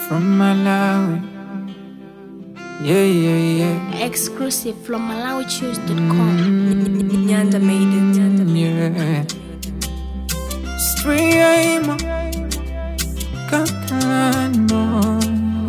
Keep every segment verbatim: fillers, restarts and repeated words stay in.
from Malawi. Yeah, yeah, yeah. Exclusive from Malawi Choose dot com. Mm-hmm. Nyanda made it. Nyanda made it. Stream. Catalan boy.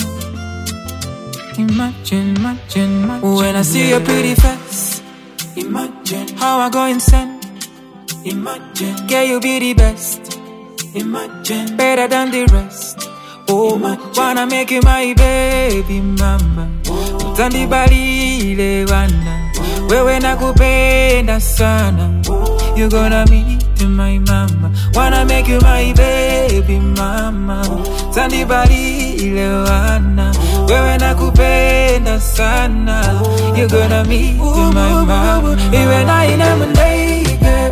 Imagine, imagine, imagine. When I see your pretty face, imagine how I go insane. Imagine, yeah, you be the best. Imagine, better than the rest. Oh, imagine. Wanna make you my baby mama. Utandibalile wana, wewe nakupenda sana. You gonna meet my mama. Wanna make you my baby mama. Utandibalile wana, wewe nakupenda sana. You gonna meet my mama. Iwe na ina mundege,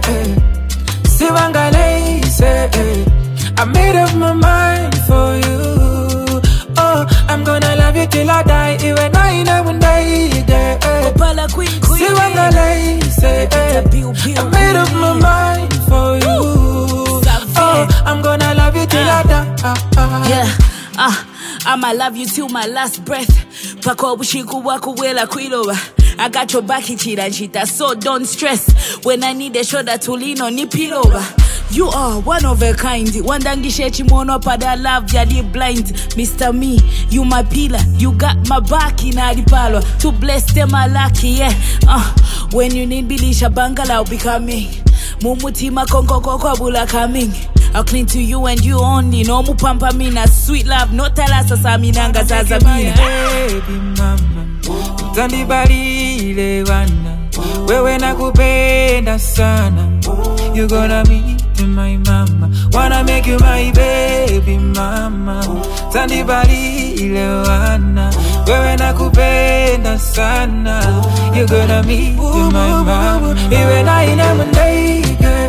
siwangalese. I made up my mind for you. Oh, I'm gonna love you till I die. Even I know one day. Opala queen queen. Siwangalese. I made up my mind for you. Oh, I'm gonna love you till I die. Yeah, ah, I'ma love you till my last breath. Pako bushiku wako wela kwiloba. I got your back, chita chita, so don't stress. When I need a shoulder to lean on, ni pillow. You are one of a kind. Wandangishe chimono pada love ya di blind. Mister Me, you my pillar. You got my back in adipalo. To bless them my lucky, yeah. Uh, when you need bilisha bangala, I'll be coming. Mumutima konko koko bula coming. I'll cling to you and you only. No mupampa mina. Sweet love, no talasa saminanga zazamina. Baby mama, utandibalile wana, wewe nakupenda sana. You gonna meet my mama. Wanna make you my baby mama. Utandibalile wana, wewe nakupenda sana. You gonna meet my mama. Iwe na ina mundege,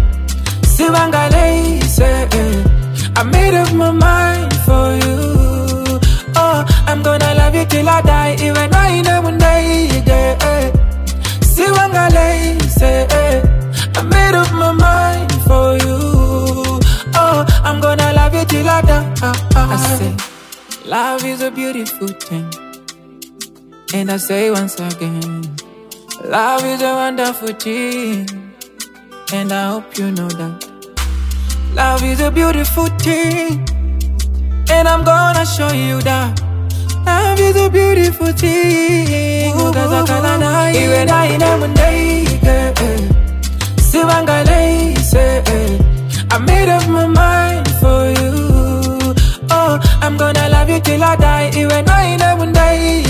siwangalese. I made up my mind for you. Oh, I'm gonna love you till I die. Even I know one day. Siwangalese. I made up my mind for you. Oh, I'm gonna love you till I die. I say, love is a beautiful thing. And I say once again, love is a wonderful thing. And I hope you know that. Love is a beautiful thing. And I'm gonna show you that. Love is a beautiful thing. Cause I can't deny it. Even I know one day. Siwangalese. I made up my mind for you. Oh, I'm gonna love you till I die. Even I know one day.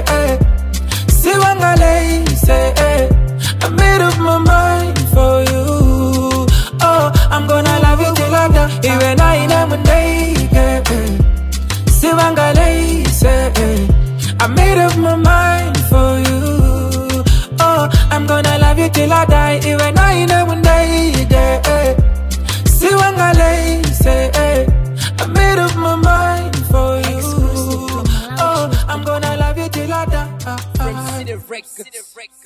Siwangalese. I made up my mind for you. Oh, I'm gonna love you till I die. Even I know one day. Siwangalese. I made up my mind for you. Oh, I'm gonna love you till I die. Even I know one day. Siwangalese. I made up my mind for you. Oh, I'm gonna love you till I die.